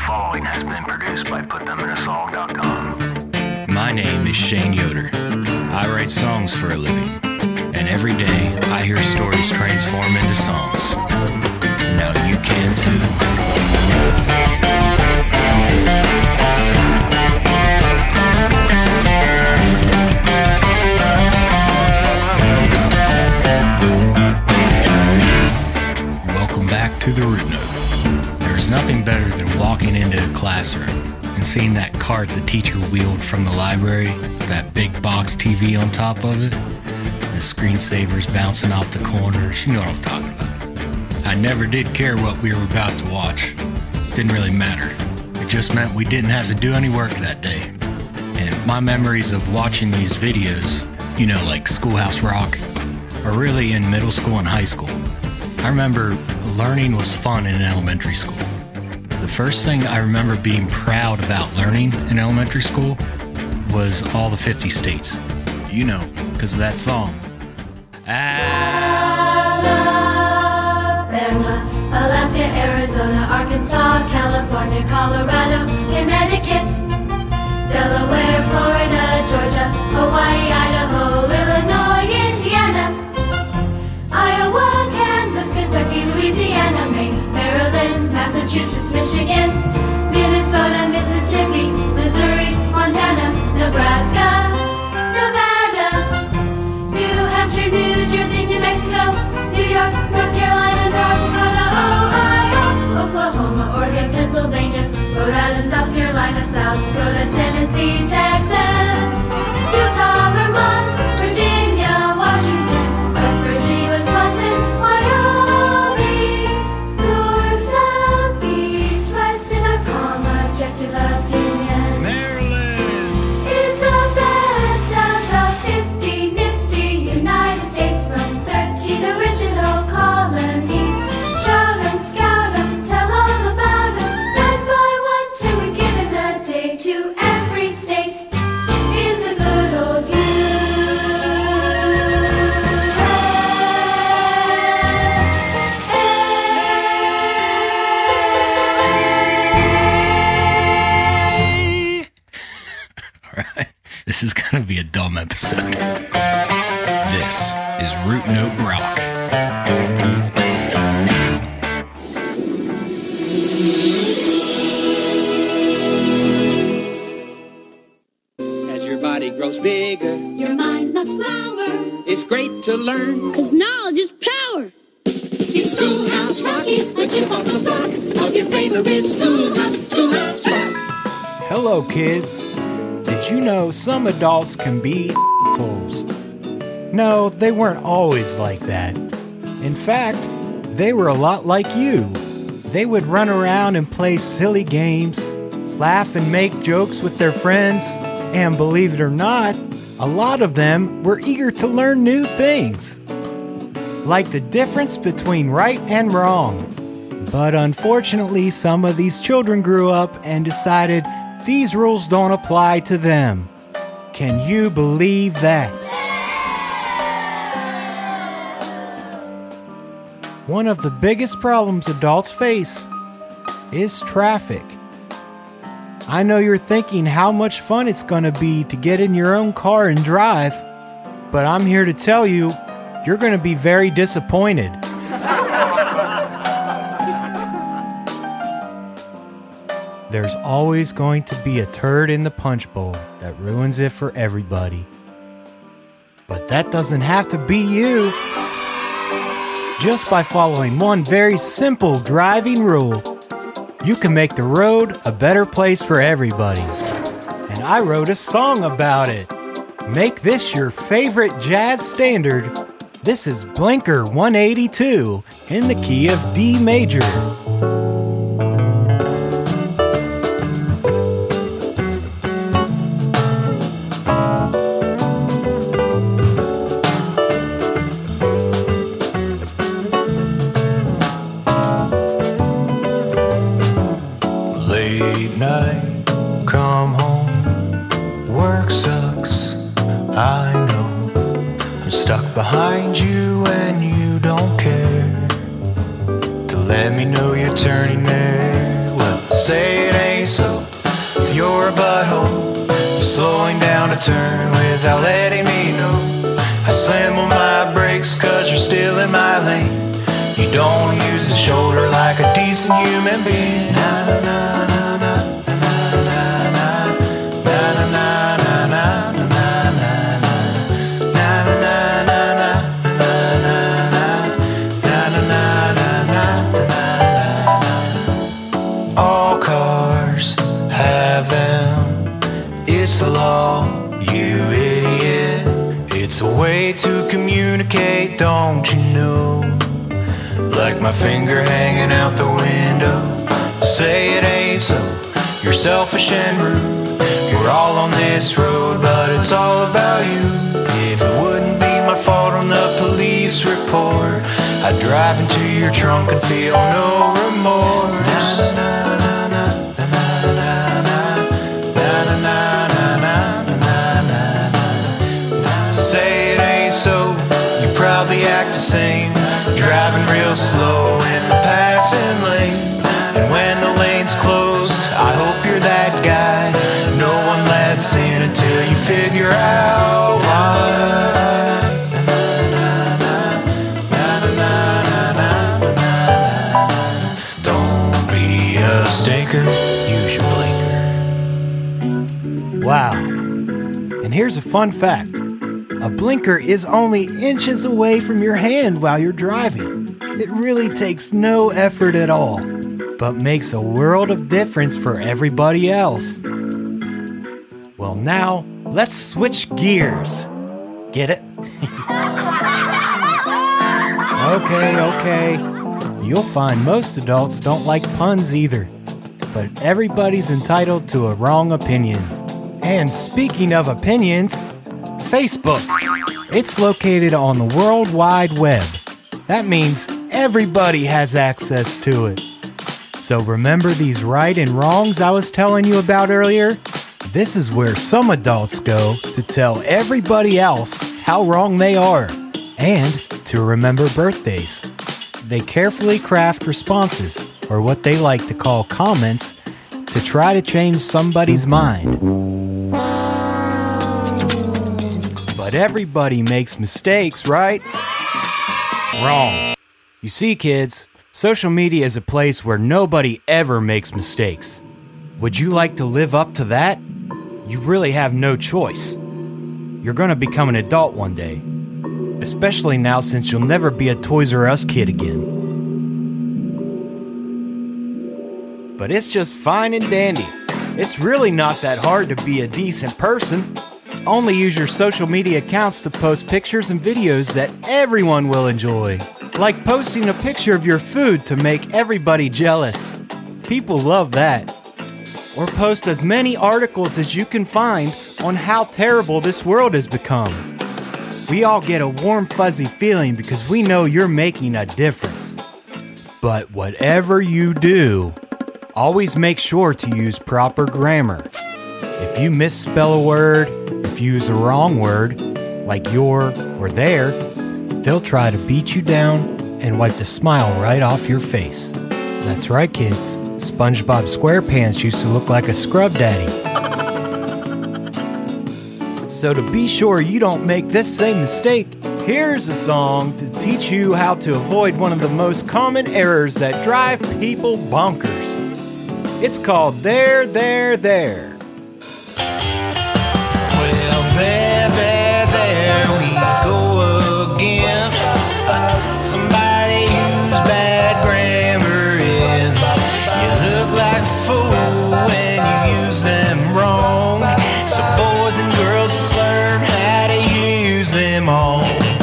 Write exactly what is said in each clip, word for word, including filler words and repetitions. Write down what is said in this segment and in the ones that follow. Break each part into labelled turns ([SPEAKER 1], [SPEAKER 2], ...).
[SPEAKER 1] following has been produced by put them in a song dot com.
[SPEAKER 2] My name is Shane Yoder. I write songs for a living, and every day I hear stories transform into songs. Now you can too. Welcome back to the Root Note. There's nothing better than walking into a classroom and seeing that cart the teacher wheeled from the library, that big box T V on top of it, the screensavers bouncing off the corners. You know what I'm talking about. I never did care what we were about to watch. Didn't really matter. It just meant we didn't have to do any work that day. And my memories of watching these videos, you know, like Schoolhouse Rock, are really in middle school and high school. I remember learning was fun in elementary school. The first thing I remember being proud about learning in elementary school was all the fifty states. You know, because of that song.
[SPEAKER 3] Alabama, Alaska, Arizona, Arkansas, California, Colorado, Connecticut, Delaware, Florida, Georgia, Hawaii, Idaho, Illinois, Indiana, Iowa, Kansas, Kentucky, Louisiana, Maine, Maryland, Massachusetts, Michigan, Minnesota, Mississippi, Missouri, Montana, Nebraska, Nevada, New Hampshire, New Jersey, New Mexico, New York, North Carolina, North Dakota, Ohio, Oklahoma, Oregon, Pennsylvania, Rhode Island, South Carolina, South Dakota, Tennessee, Texas, Utah, Vermont, Virginia, Washington, West Virginia, Wisconsin, Wyoming, north, south, east, west, in a calm, objective opinion.
[SPEAKER 2] Maryland
[SPEAKER 3] Is the best of the fifty nifty United States from thirteen original colonies. Shout 'em, scout 'em, tell all about 'em, one by one till we given a day to every state in the good old U S
[SPEAKER 2] Alright, this is gonna be a dumb episode. This is Root Note Rock.
[SPEAKER 4] As your body grows bigger,
[SPEAKER 3] Your mind must flower,
[SPEAKER 4] it's great to learn.
[SPEAKER 5] Cause knowledge is power.
[SPEAKER 3] it's Schoolhouse Rocky, the tip off the block of your favorite schoolhouse, Schoolhouse Rock.
[SPEAKER 6] Hello, kids. Did you know some adults can be assholes? No, they weren't always like that. In fact, they were a lot like you. They would run around and play silly games, laugh and make jokes with their friends, and believe it or not, a lot of them were eager to learn new things, like the difference between right and wrong. But unfortunately, some of these children grew up and decided these rules don't apply to them. Can you believe that? One of the biggest problems adults face is traffic. I know you're thinking how much fun it's going to be to get in your own car and drive, but I'm here to tell you, you're going to be very disappointed. There's always going to be a turd in the punch bowl that ruins it for everybody. But that doesn't have to be you. Just by following one very simple driving rule, you can make the road a better place for everybody. And I wrote a song about it. Make this your favorite jazz standard. This is Blinker one eighty-two in the key of D major. Late night, come home, work sucks, I know. I'm stuck behind you and you don't care to let me know you're turning there. Well, say it ain't
[SPEAKER 5] slowing down to turn without letting me know. I slam on my brakes cause you're still in my lane. You don't use the shoulder like a decent human being. Na na na na na. It's the law, you idiot. It's a way to communicate, don't you know? Like my finger hanging out the window. Say it ain't so, you're selfish and rude. We're all on this road, but it's all about you. If it wouldn't be my fault on the police report, I'd drive into your trunk and feel no remorse. Na, na, na, na, na, na, na, na, na, na. Say it ain't so, you probably act the same, driving real slow in the passing lane. And when the lane's closed, I hope you're that guy no one lets in until you figure out why. Don't be a stinker, use your blinker.
[SPEAKER 6] Wow. And here's a fun fact. A blinker is only inches away from your hand while you're driving. It really takes no effort at all, but makes a world of difference for everybody else. Well, now, let's switch gears. Get it? Okay, okay. You'll find most adults don't like puns either, but everybody's entitled to a wrong opinion. And speaking of opinions, Facebook. It's located on the World Wide Web. That means everybody has access to it. So remember these right and wrongs I was telling you about earlier? This is where some adults go to tell everybody else how wrong they are and to remember birthdays. They carefully craft responses, or what they like to call comments, to try to change somebody's mind. But everybody makes mistakes, right? Wrong. You see, kids, social media is a place where nobody ever makes mistakes. Would you like to live up to that? You really have no choice. You're gonna become an adult one day. Especially now since you'll never be a Toys R Us kid again. But it's just fine and dandy. It's really not that hard to be a decent person. Only use your social media accounts to post pictures and videos that everyone will enjoy. Like posting a picture of your food to make everybody jealous. People love that. Or post as many articles as you can find on how terrible this world has become. We all get a warm, fuzzy feeling because we know you're making a difference. But whatever you do, always make sure to use proper grammar. If you misspell a word, if you use a wrong word, like your or their, they'll try to beat you down and wipe the smile right off your face. That's right, kids. SpongeBob SquarePants used to look like a scrub daddy. So to be sure you don't make this same mistake, here's a song to teach you how to avoid one of the most common errors that drive people bonkers. It's called There, There, There.
[SPEAKER 5] Well, there, there, there we go again. Uh, somebody used bad grammar in. You look like a fool when you use them wrong. So boys and girls, just learn how to use them all.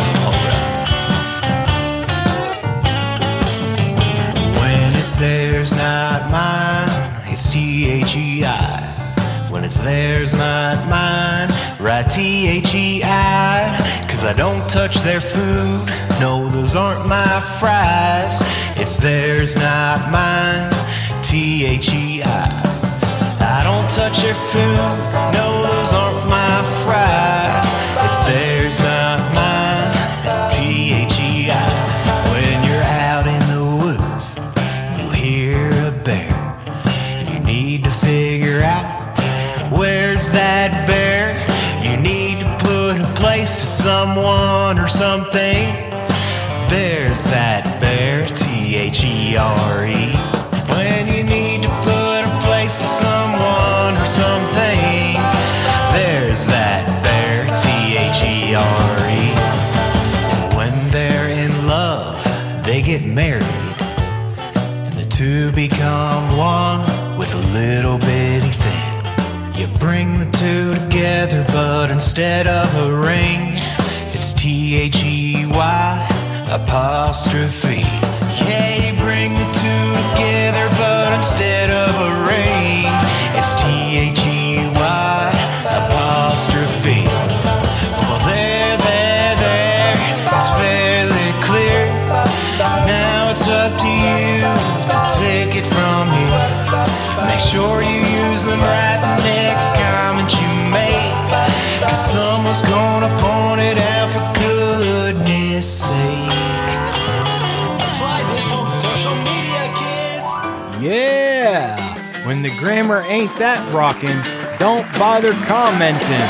[SPEAKER 5] When it's theirs, not mine, it's T H E I. When it's theirs, not mine, write T H E I. Cause I don't touch their food, no, those aren't my fries. It's theirs, not mine, T H E I. I don't touch their food, no, those aren't my fries. It's theirs, not mine, T H E I. When you're out in the woods, you hear a bear, and you need to figure out where's that bear. place to someone or something, there's that bear, T H E R E. When you need to put a place to someone or something, there's that bear, T H E R E. And when they're in love, they get married, and the two become one with a little bitty thing. You bring the two together, but instead of a ring, it's T H E Y apostrophe. Yeah, you bring the two together, but instead of a ring, it's T H E Y apostrophe. Well, there, there, there, it's fairly clear. Now it's up to you to take it from here. Make sure you use them right the next comment you make, 'cause someone's gonna point it out for goodness sake. Apply this on social media, kids.
[SPEAKER 6] Yeah! When the grammar ain't that rockin', don't bother commenting.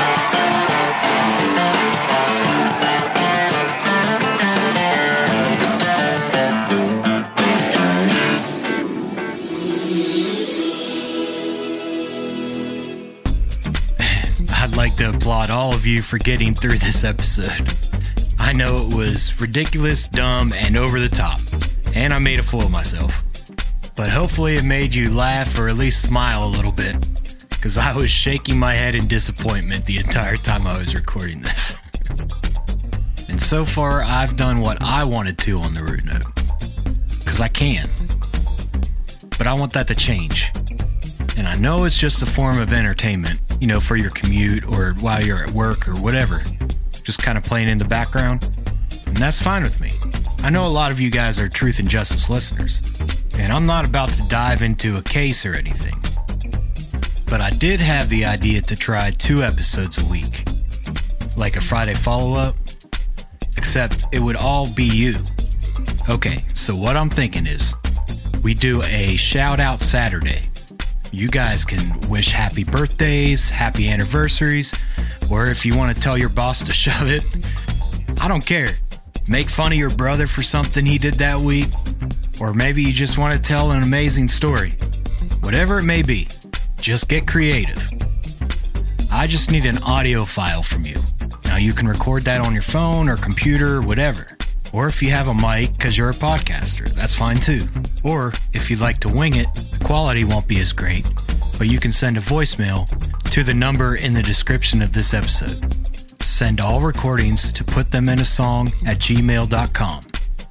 [SPEAKER 2] I'd like to applaud all of you for getting through this episode. I know it was ridiculous, dumb, and over the top, and I made a fool of myself. But hopefully it made you laugh or at least smile a little bit, because I was shaking my head in disappointment the entire time I was recording this. And so far, I've done what I wanted to on the Root Note, because I can. But I want that to change. And I know it's just a form of entertainment, you know, for your commute or while you're at work or whatever, just kind of playing in the background, and that's fine with me. I know a lot of you guys are Truth and Justice listeners, and I'm not about to dive into a case or anything, but I did have the idea to try two episodes a week, like a Friday follow-up, except it would all be you. Okay, so what I'm thinking is, we do a shout-out Saturday. You guys can wish happy birthdays, happy anniversaries, or if you want to tell your boss to shove it, I don't care. Make fun of your brother for something he did that week, or maybe you just want to tell an amazing story. Whatever it may be, just get creative. I just need an audio file from you. Now you can record that on your phone or computer or whatever. Or if you have a mic because you're a podcaster, that's fine too. Or if you'd like to wing it, the quality won't be as great, but you can send a voicemail to the number in the description of this episode. Send all recordings to put them in a song at gmail dot com.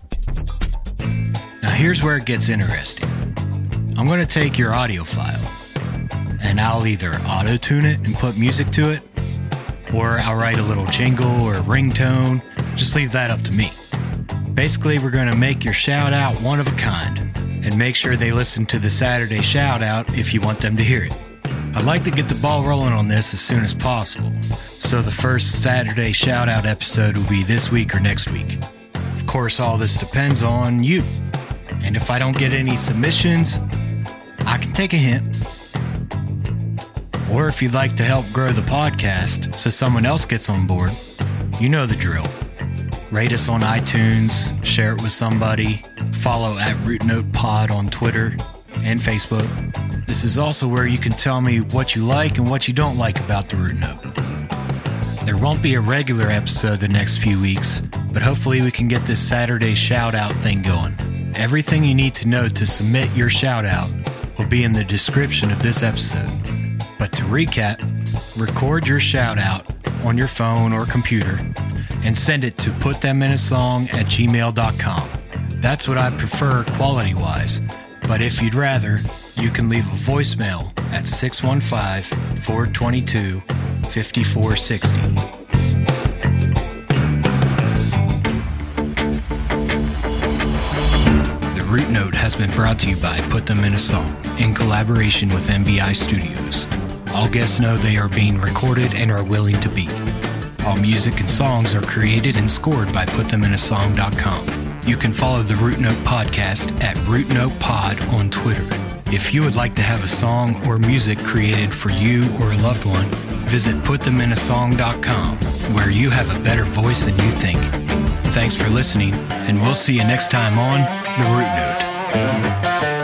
[SPEAKER 2] Now here's where it gets interesting. I'm going to take your audio file, and I'll either auto-tune it and put music to it, or I'll write a little jingle or a ringtone. Just leave that up to me. Basically, we're going to make your shout out one of a kind and make sure they listen to the Saturday shout out if you want them to hear it. I'd like to get the ball rolling on this as soon as possible, so the first Saturday shout out episode will be this week or next week. Of course, all this depends on you. And if I don't get any submissions, I can take a hint. Or if you'd like to help grow the podcast so someone else gets on board, you know the drill. Rate us on iTunes, share it with somebody, follow at Root Note Pod on Twitter and Facebook. This is also where you can tell me what you like and what you don't like about the Root Note. There won't be a regular episode the next few weeks, but hopefully we can get this Saturday shout-out thing going. Everything you need to know to submit your shout-out will be in the description of this episode. But to recap, record your shout-out on your phone or computer and send it to put them in a song at gmail dot com. That's what I prefer quality-wise, but if you'd rather, you can leave a voicemail at six one five, four two two, five four six zero. The Root Note has been brought to you by Put Them in a Song in collaboration with M B I Studios. All guests know they are being recorded and are willing to be. All music and songs are created and scored by put them in a song dot com. You can follow the Root Note podcast at Root Note Pod on Twitter. If you would like to have a song or music created for you or a loved one, visit put them in a song dot com where you have a better voice than you think. Thanks for listening, and we'll see you next time on The Root Note.